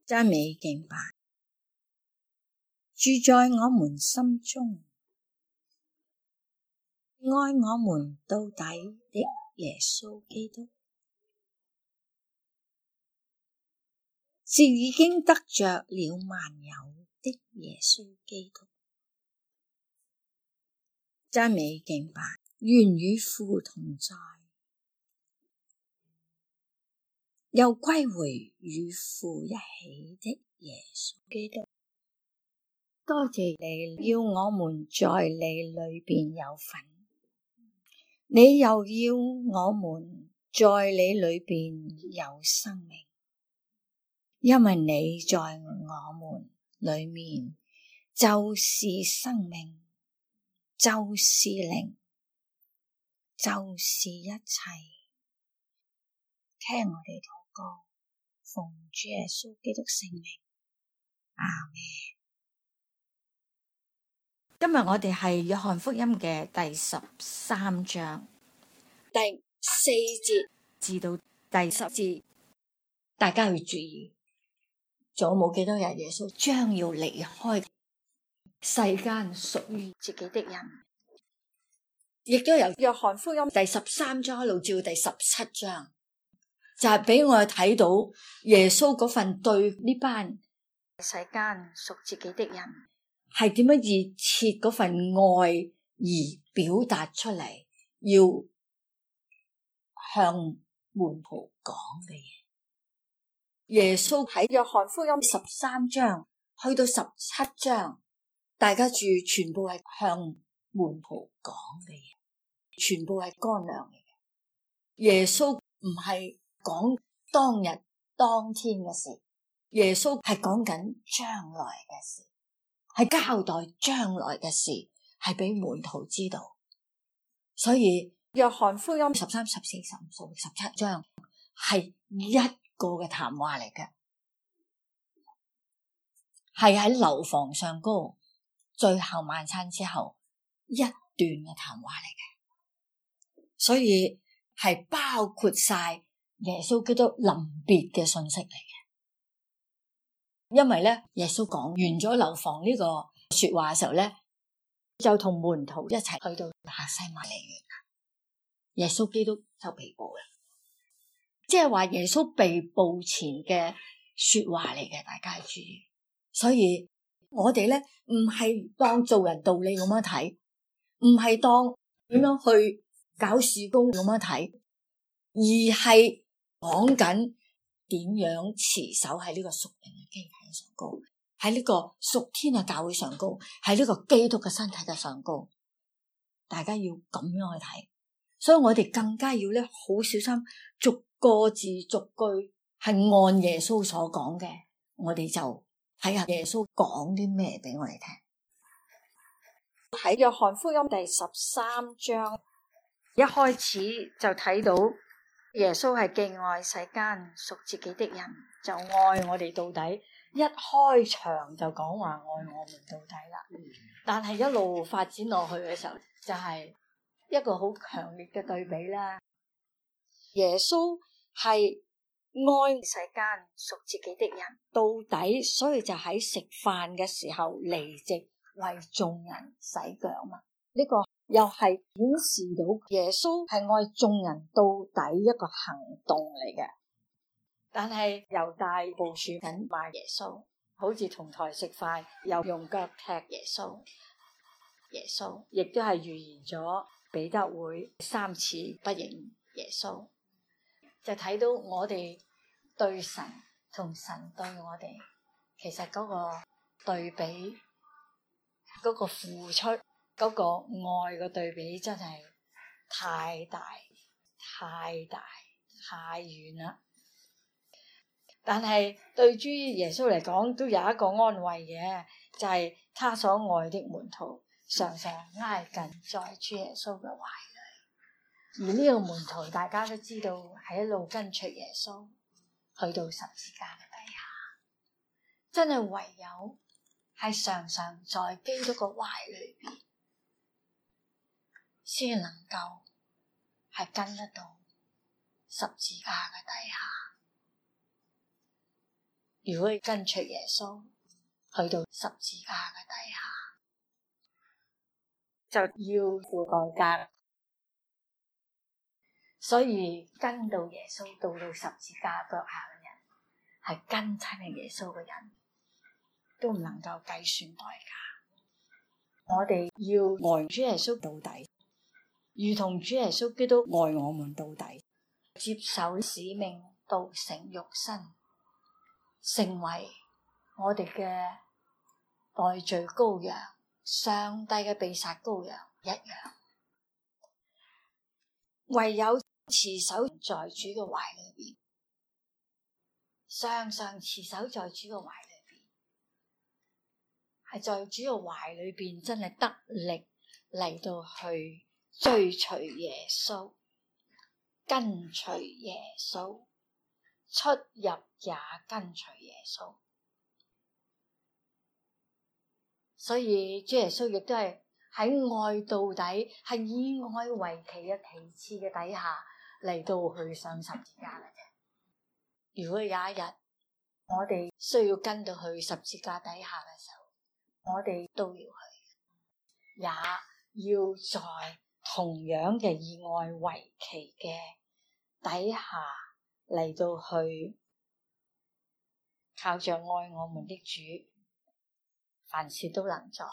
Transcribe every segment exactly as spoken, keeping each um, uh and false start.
讚美敬拜，住在我們心中，愛我們到底的耶穌基督，是已經得着了萬有的耶穌基督。讚美敬拜，原與父同在，又歸回與父一起的耶穌基督。多謝你要我們在你裏邊有份，你又要我們在你裏邊有生命，因為你在我們裏面就是生命，就是靈，就是一切。聽我哋禱告，奉主耶穌基督聖名，阿們。今日我哋係約翰福音嘅第十三章第四節至到第十節，大家要注意，仲有冇幾多日耶穌將要離開世間屬於自己的人，亦都由約翰福音第十三章一路至到第十七章，就係俾我哋睇到耶穌嗰份對呢班世間屬自己的人係點樣熱切嗰份愛而表達出嚟，要向門徒講嘅嘢。耶穌喺約翰福音十三章去到十七章，大家注意，全部係向門徒講嘅嘢，全部係乾糧嚟嘅。耶穌唔係講當日當天嘅事，耶穌係講緊將來嘅事，係交代將來嘅事，係俾門徒知道。所以約翰福音十三、十四、十五、十七章係一個嘅談話嚟嘅，係喺樓房上高最後晚餐之後一段嘅談話嚟嘅，所以係包括晒耶穌基督臨別嘅信息嚟嘅。因為咧，耶穌講完咗樓房呢個說話嘅時候咧，就同門徒一齊去到客西馬尼園，耶穌基督就被捕啦。即係話耶穌被捕前嘅說話嚟嘅，大家注意。所以我哋咧唔係當做人道理咁樣睇，唔係當點樣去搞事工咁樣睇，而係講緊點樣持守喺呢個屬靈嘅基體上高，喺呢個屬天嘅教會上高，喺呢個基督嘅身體嘅上高，大家要咁樣去睇。所以我哋更加要咧好小心，逐個字逐句係按耶穌所講嘅，我哋就睇下耶穌講啲咩俾我哋聽。喺約翰福音第十三章一開始就睇到耶穌係既愛世間屬自己的人，就愛我哋到底。一開場就講話愛我們到底啦，但係一路發展落去嘅時候，就係一個好強烈嘅對比啦。耶穌係愛世間屬自己的人到底，所以就喺食飯嘅時候離席為眾人洗腳嘛。呢個又係顯示到耶穌係愛眾人到底一個行動嚟嘅。但係猶大部署緊賣耶穌，好似同台食飯，又用腳踢耶穌。耶穌亦都係預言咗彼得會三次不認耶穌，就睇到我哋對神同神對我哋，其實嗰個對比，嗰個付出，嗰個愛嘅對比真係太大太大太遠啦。但係對於耶穌嚟講都有一個安慰嘅，就係、是、他所愛的門徒常常挨近在主耶穌嘅懷裏，而呢個門徒大家都知道係一路跟隨耶穌去到十字架嘅底下，真係唯有係常常在基督嘅懷裏邊，先能夠係跟得到十字架嘅底下。 如果跟隨耶穌去到十字架嘅底下，就要付代價。所以跟到耶穌到到十字架腳下嘅人，係跟親嘅耶穌嘅人，都唔能夠計算代價。我哋要愛主耶穌到底，如同主耶穌基督愛我們到底，接受使命，道成肉身，成為我哋嘅代罪羔羊，上帝嘅被殺羔羊一樣。唯有持守在主嘅懷裏邊，常常持守在主嘅懷裏邊，係在主嘅懷裏邊真係得力嚟到去追隨耶穌，跟隨耶穌，出入也跟隨耶穌。所以主耶穌亦都係喺愛到底，係以愛為旗嘅旗幟嘅底下嚟到去上十字架嘅啫。如果有一日我哋需要跟到去十字架底下嘅時候，我哋都要去，也要在同樣嘅以愛為旗嘅底下嚟到去，靠着愛我們的主，凡事都能做。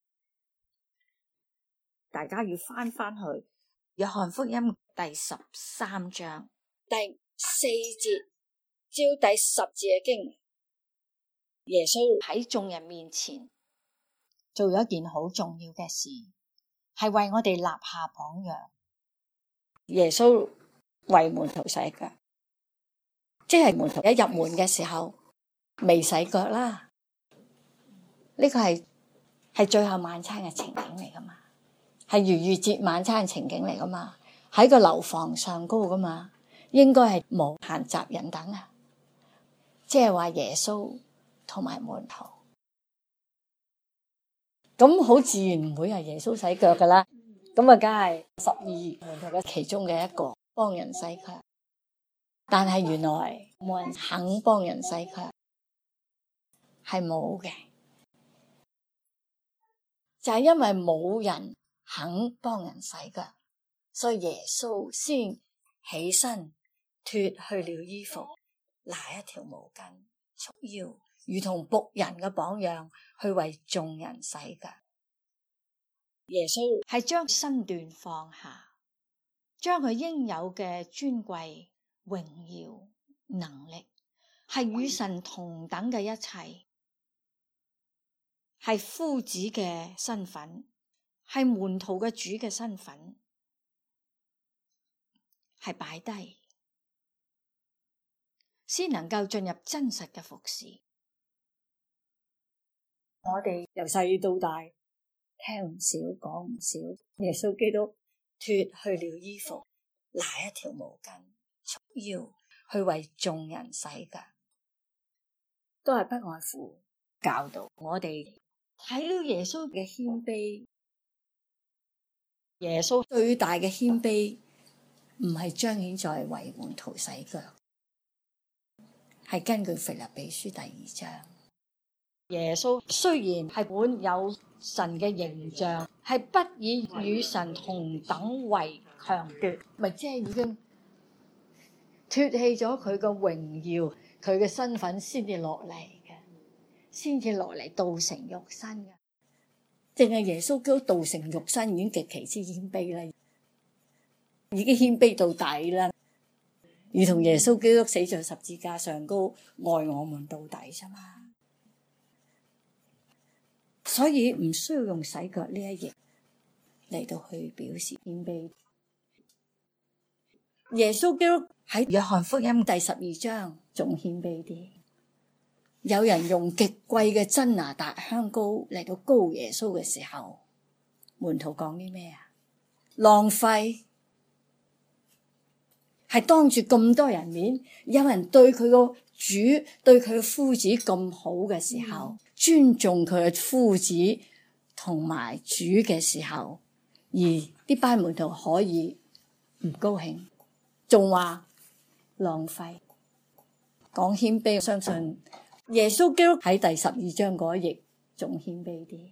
大家要翻翻去約翰福音第十三章第四節，照第十節嘅經文，耶穌喺眾人面前做咗一件好重要嘅事，係為我哋立下榜樣。耶穌為門徒洗腳，即係門徒一入門嘅時候未洗腳啦。呢個係係最後晚餐嘅情景嚟噶嘛，係逾越節晚餐嘅情景嚟噶嘛，喺個樓房上高噶嘛，應該係無閒雜人等啊。即係話耶穌同埋門徒，咁好自然唔會係耶穌洗腳噶啦，咁啊梗係十二門徒嘅其中嘅一個幫人洗腳，但係原來冇人肯幫人洗腳，係冇嘅。就係因為冇人肯幫人洗腳，所以耶穌先起身脫去了衣服，拿一條毛巾束腰，如同僕人嘅榜樣去為眾人洗腳。耶穌係將身段放下，將佢應有嘅尊貴、榮耀、能力，係與神同等嘅一切，係夫子嘅身份，係門徒嘅主嘅身份，係擺低，先能夠進入真實嘅服侍。我哋由細到大聽唔少講唔少，耶穌基督脫去了衣服，拿一條毛巾束腰，去為眾人洗腳，都係不外乎教導我哋睇到耶穌嘅謙卑。耶穌最大嘅謙卑唔係彰顯在為門徒洗腳，係根據腓立比書第二章。耶穌雖然係本有神嘅形象，係不以與神同等為強奪，咪即係已經脫棄咗佢嘅榮耀，佢嘅身份先至落嚟嘅，先至落嚟道成肉身嘅。淨係耶穌基督道成肉身已經極其之謙卑啦，已經謙卑到底啦，如同耶穌基督死在十字架上高，愛我們到底啫嘛。所以唔需要用洗腳呢一役嚟到去表示謙卑。耶穌基督喺約翰福音第十二章仲謙卑啲，有人用極貴嘅真拿達香膏嚟到膏耶穌嘅時候，門徒講啲咩啊？浪費，係當住咁多人面，有人對佢個主對佢嘅夫子咁好嘅時候，嗯、尊重佢嘅夫子同埋主嘅時候，而啲班門徒可以唔高興，仲話浪費。講謙卑，我相信耶穌基督喺第十二章嗰一頁仲謙卑啲，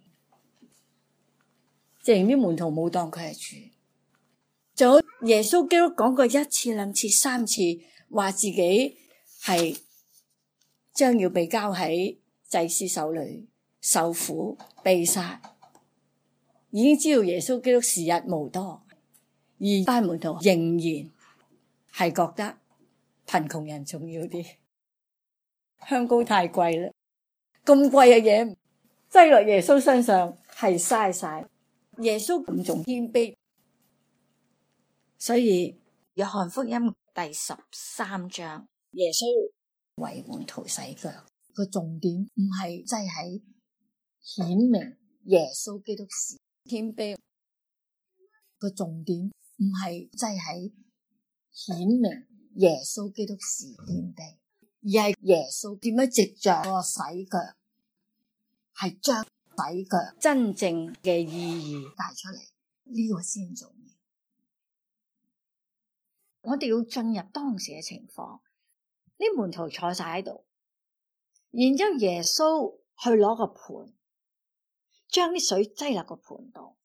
正啲門徒冇當佢係主。仲有耶穌基督講過一次、兩次、三次，話自己係將要被交喺祭司手裏受苦、被殺，已經知道耶穌基督時日無多，而班門徒仍然係覺得貧窮人重要啲，香膏太貴啦，咁貴嘅嘢擠落耶穌身上係嘥晒。耶穌咁仲謙卑，所以約翰福音第十三章，耶穌為門徒洗腳，個重點唔係擠喺顯明耶穌基督是謙卑，個重點唔係擠喺顯明耶穌基督是謙卑，而係耶穌點樣藉着個洗腳，係將洗腳真正嘅意義帶出嚟，呢個先重要。我哋要進入當時嘅情況，啲門徒坐晒喺度，然之後耶穌去攞個盆，將啲水擠落個盆度，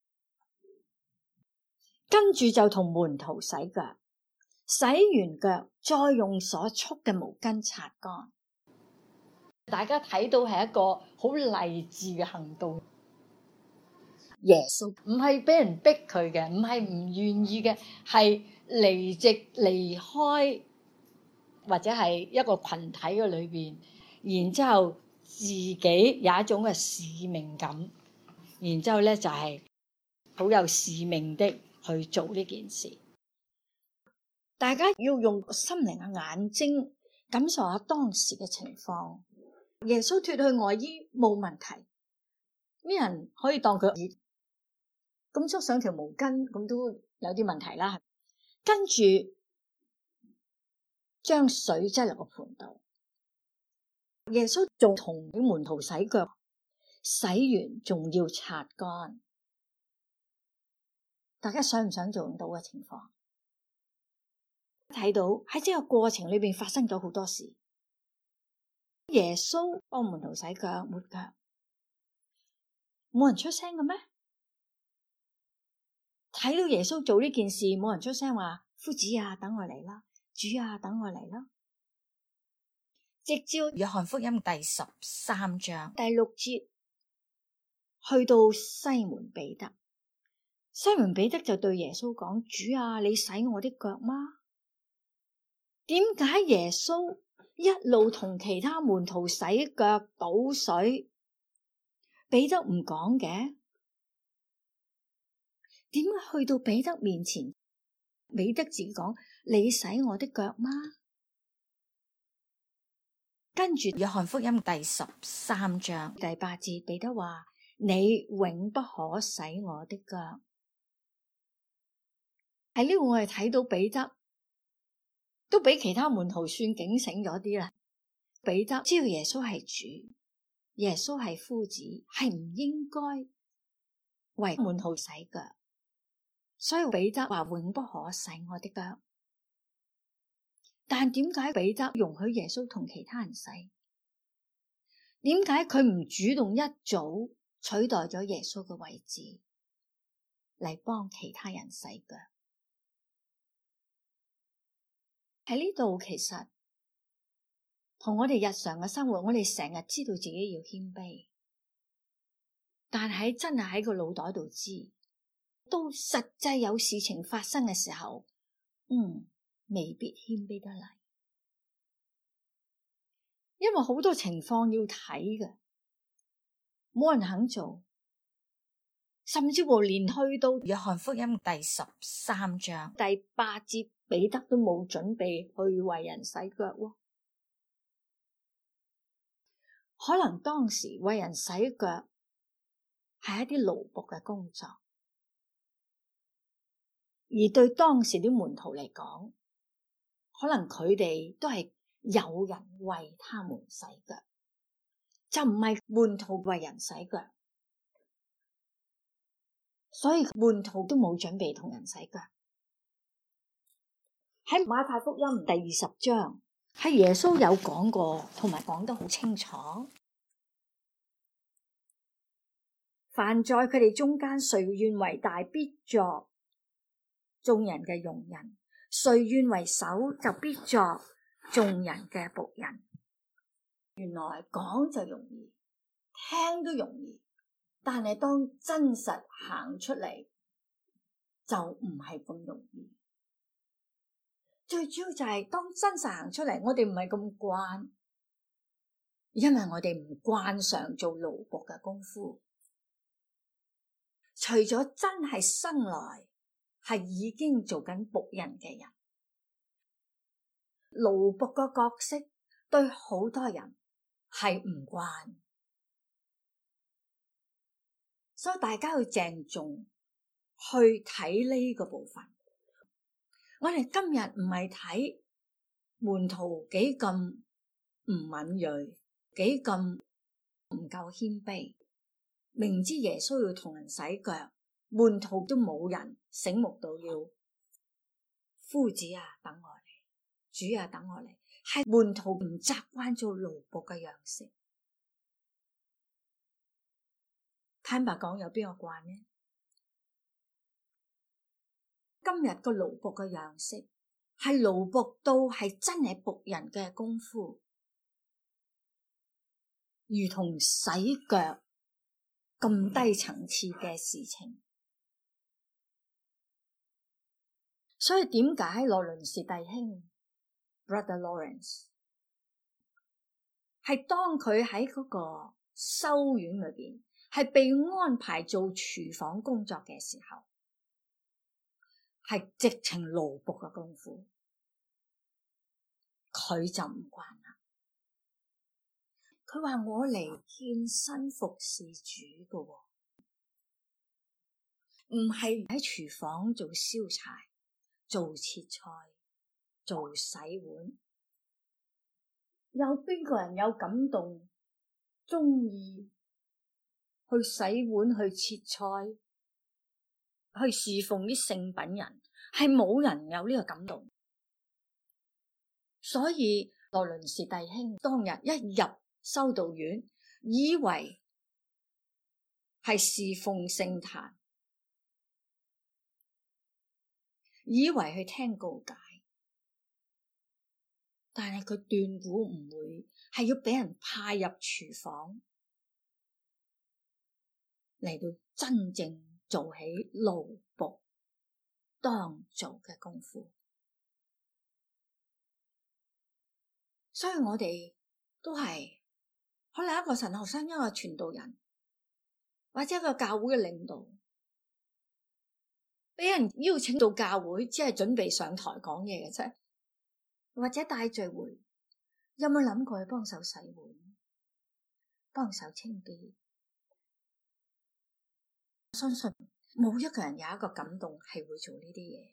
跟住就同門徒洗腳，洗完腳再用所束嘅毛巾擦乾。大家睇到係一個好勵志嘅行動。耶穌唔係俾人逼佢嘅，唔係唔願意嘅，係離席離開或者係一個群體嘅裏邊，然之後自己有一種嘅使命感，然之後咧就係好有使命的去做呢件事。大家要用心靈嘅眼睛感受下當時嘅情況。耶穌脫去外衣冇問題，啲人可以當佢熱，咁捉上條毛巾咁都有啲問題啦。跟住將水擠落個盆度，耶穌仲同啲門徒洗腳，洗完仲要擦乾。大家想唔想做到嘅情況？睇到喺呢個過程裏邊發生咗好多事。耶穌幫門徒洗腳抹腳，冇人出聲嘅咩？睇到耶穌做呢件事，冇人出聲話夫子啊，等我嚟啦，主啊，等我嚟啦。直至約翰福音第十三章第六節，去到西門彼得，西門彼得就對耶穌講：主啊，你洗我的腳嗎？點解耶穌一路同其他門徒洗腳倒水，彼得唔講嘅？點解去到彼得面前，彼得自己講：你洗我的腳嗎？跟住約翰福音第十三章第八節，彼得話：你永不可洗我的腳。喺呢度我哋睇到彼得都比其他門徒算警醒咗啲啦。彼得知道耶穌係主，耶穌係夫子，係唔應該為門徒洗腳，所以彼得話永不可洗我的腳。但點解彼得容許耶穌同其他人洗？點解佢唔主動一早取代咗耶穌嘅位置嚟幫其他人洗腳？喺呢度其實同我哋日常嘅生活，我哋成日知道自己要謙卑，但係真係喺個腦袋度知，到實際有事情發生嘅時候，嗯，未必謙卑得嚟，因為好多情況要睇嘅，冇人肯做，甚至乎連去到約翰福音第十三章第八節，彼得都冇準備去為人洗腳喎。可能當時為人洗腳係一啲勞僕嘅工作，而對當時啲門徒嚟講，可能佢哋都係有人為他們洗腳，就唔係門徒為人洗腳，所以門徒都冇準備同人洗腳。喺馬太福音第二十章係耶穌有講過，同埋講得好清楚。凡在佢哋中間，誰願為大，必作眾人嘅用人；誰願為首，就必作眾人嘅僕人。原來講就容易，聽都容易，但係當真實行出嚟就唔係咁容易。最主要就係當真實行出嚟，我哋唔係咁慣，因為我哋唔慣常做奴僕嘅功夫。除咗真係生來係已經做緊僕人嘅人，奴僕嘅角色對好多人係唔慣，所以大家要鄭重去睇呢個部分。我哋今日唔係睇門徒幾咁唔敏銳，幾咁唔夠謙卑，明知耶穌要同人洗腳，門徒都冇人醒目到要夫子啊，等我嚟，主啊，等我嚟。係門徒唔習慣做奴僕嘅樣式。坦白講，有邊個慣呢？今日個奴僕嘅樣式係奴僕到係真係僕人嘅功夫，如同洗腳咁低層次嘅事情。所以點解羅倫士弟兄 Brother Lawrence 係當佢喺嗰個修院裏邊係被安排做廚房工作嘅時候，係直情奴僕嘅功夫，佢就唔慣啦。佢話我嚟獻身服侍主嘅，唔係喺廚房做燒柴、做切菜、做洗碗。有邊個人有感動，中意去洗碗、去切菜、去侍奉啲聖品人？係冇人有呢個感動。所以羅倫士弟兄當日一入修道院，以為係侍奉聖壇，以為去聽告解，但係佢斷估唔會係要俾人派入廚房嚟到真正做起奴僕當做嘅功夫。所以我哋都係可能一個神學生，一個傳道人，或者一個教會嘅領導，俾人邀請到教會，只係準備上台講嘢嘅啫，或者帶聚會，有冇諗過去幫手洗碗、幫手清潔？我相信冇一個人有一個感動係會做呢啲嘢，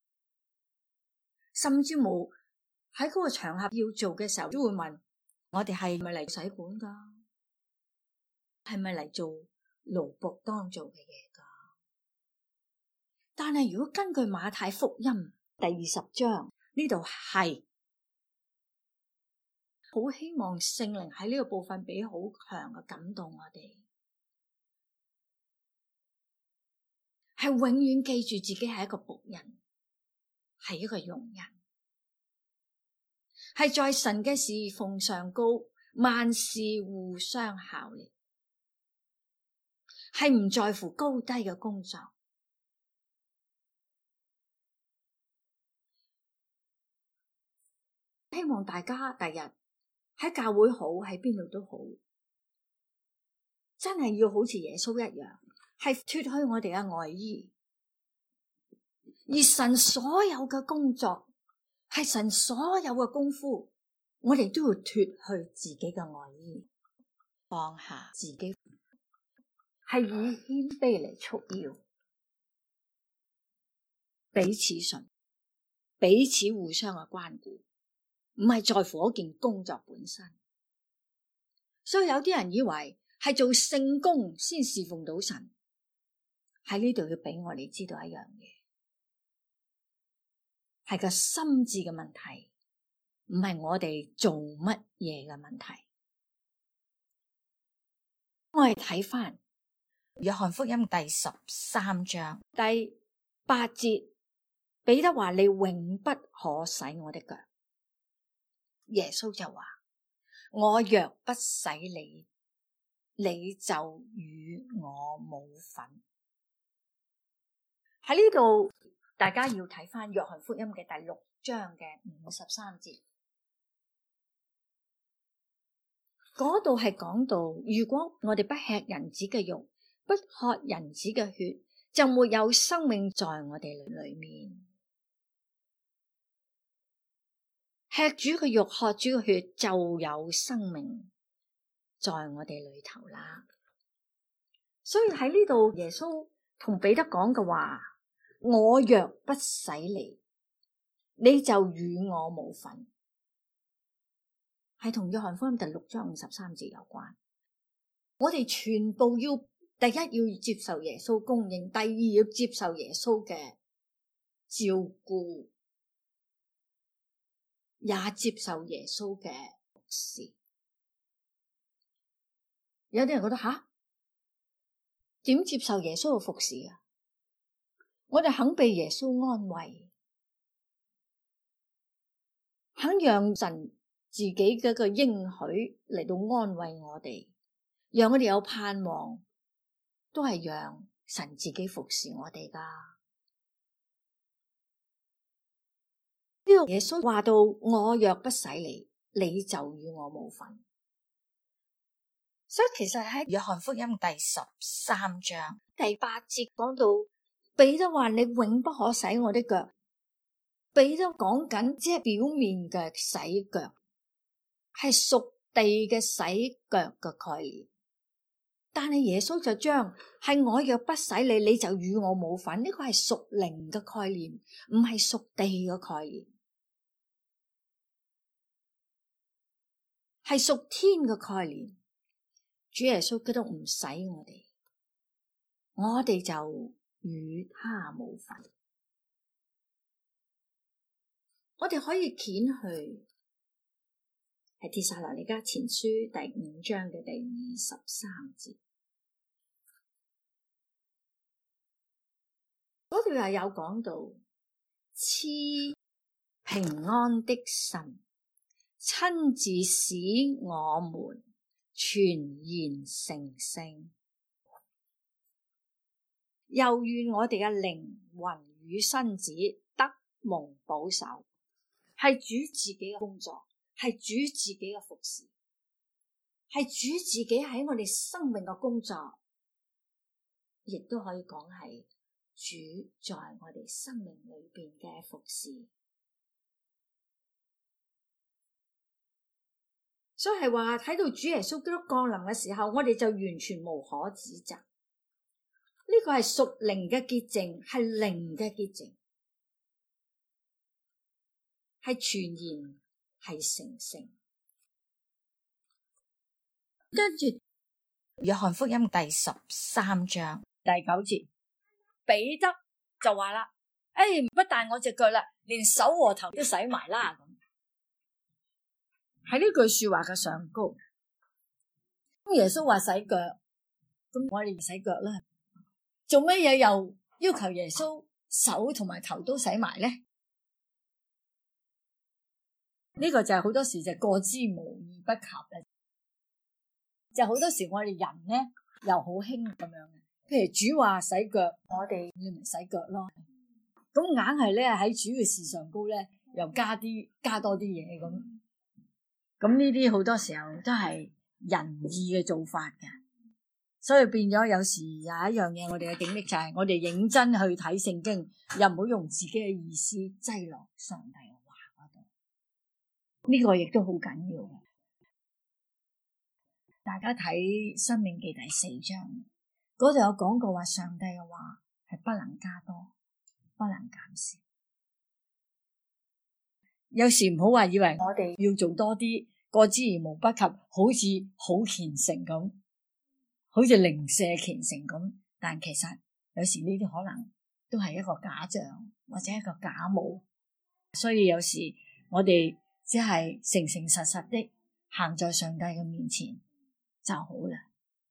甚至冇喺嗰個場合要做嘅時候，都會問我哋係咪嚟洗碗噶？係咪嚟做奴僕當做嘅嘢噶？但係如果根據馬太福音第二十章呢度，係好希望聖靈喺呢個部分俾好強嘅感動我哋，係永遠記住自己係一個僕人，係一個傭人，係在神嘅侍奉上高，萬事互相效力，係唔在乎高低嘅工作。希望大家第日喺教會好，喺邊度都好，真係要好似耶穌一樣，係脫去我哋嘅外衣，而神所有嘅工作，係神所有嘅功夫，我哋都要脫去自己嘅外衣，放下自己，係以謙卑嚟束腰，彼此順，彼此互相嘅關顧，唔係在乎嗰件工作本身。所以有啲人以為係做聖工先侍奉到神，喺呢度要俾我哋知道一樣嘢，係個心智嘅問題， 唔係我哋做乜嘢嘅問題。我哋睇翻約翰福音第十三章第八節，彼得話：你永不可洗我的腳。耶穌就話：我若不洗你，你就與我冇份。喺呢度，大家要睇翻約翰福音嘅第六章嘅五十三節，嗰度係講到，如果我哋不吃人子嘅肉，不喝人子嘅血，就沒有生命在我哋裏面。吃主嘅肉，喝主嘅血，就有生命在我哋裏頭啦。所以喺呢度，耶穌同彼得講嘅話：我若不洗你，你就與我無份。係同約翰福音第六章五十三節有關。我哋全部要，第一要接受耶穌供應，第二要接受耶穌嘅照顧，也接受耶穌嘅服侍。有啲人覺得吓，點接受耶穌嘅服侍啊？我哋肯被耶穌安慰，肯讓神自己嘅一個應許嚟到安慰我哋，讓我哋有盼望，都係讓神自己服侍我哋噶。呢個耶穌話到：我若不洗你，你就與我無份。所以其實喺約翰福音第十三章第八節講到，彼得話：你永不可洗我的腳。彼得講緊即係表面嘅洗腳，係屬地嘅洗腳嘅概念。但係耶穌就將係我若不洗你，你就與我冇份。呢個係屬靈嘅概念，唔係屬地嘅概念，係屬天嘅概念。主耶穌基督唔洗我哋，我哋就與他冇份。我哋可以掀去係帖撒羅尼迦前書第五章嘅第二十三節，嗰度又有講到賜平安的神親自使我們全然成聖，又願我哋嘅靈魂與身子得蒙保守。係主自己嘅工作，係主自己嘅服侍，係主自己喺我哋生命嘅工作，亦都可以講係主在我哋生命裏邊嘅服侍。所以係話睇到主耶穌基督降臨嘅時候，我哋就完全無可指責。呢個係屬靈嘅潔淨，係靈嘅潔淨，係全然，係成聖。跟住約翰福音第十三章第九節，彼得就話啦：誒，唔不但我隻腳啦，連手和頭都洗埋啦。咁喺呢句說話嘅上高，咁耶穌話洗腳，咁我哋洗腳啦。做乜嘢又要求耶穌手同埋頭都洗埋咧？呢個就係好多時就過之無而不及嘅，就好多時我哋人咧又好興咁樣嘅。譬如主話洗腳，我哋你咪洗腳咯。咁硬係咧喺主嘅事上高咧，又加啲加多啲嘢咁。咁呢啲好多時候都係人意嘅做法嘅，所以變咗有時有一樣嘢，我哋嘅警惕就係我哋認真去睇聖經，又唔好用自己嘅意思擠落上帝嘅話嗰度。呢個亦都好緊要嘅。大家睇《申命記》第四章，嗰度有講過話，上帝嘅話係不能加多，不能減少。有時唔好話以為我哋要做多啲，過之而無不及，好似好虔誠咁，好似零舍虔誠咁，但其實有時呢啲可能都係一個假象或者一個假冒。所以有時我哋只係誠誠實實的行在上帝嘅面前就好啦。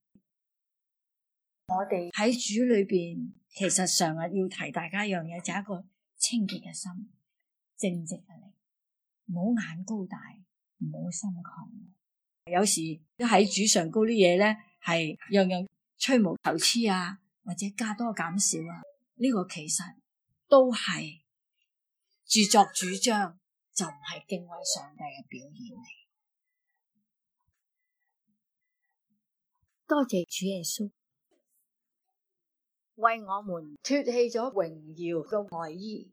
我哋喺主裏邊，其實常日要提大家一樣嘢，就係一個清潔嘅心，正直嘅靈，唔好眼高大，唔好心狂。有時喺主上高啲嘢咧，係樣樣吹毛求疵啊，或者加多減少啊，呢個其實都係自作主張，就唔係敬畏上帝嘅表現嚟。多謝主耶穌為我們脫棄咗榮耀嘅外衣。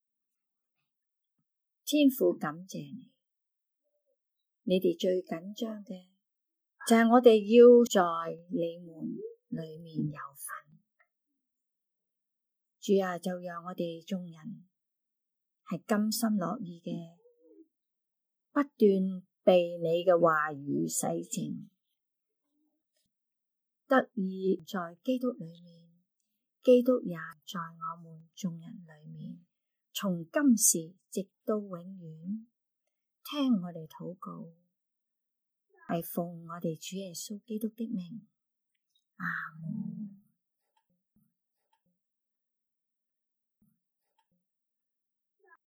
天父感謝你，你哋最緊張嘅就係我哋要在你們裏面有份。主啊，就讓我哋眾人係甘心樂意嘅，不斷被你嘅話語洗淨，得以在基督裏面，基督也在我們眾人裏面，從今時直到永遠。聽我哋禱告，係奉我哋主耶穌基督的名，阿門。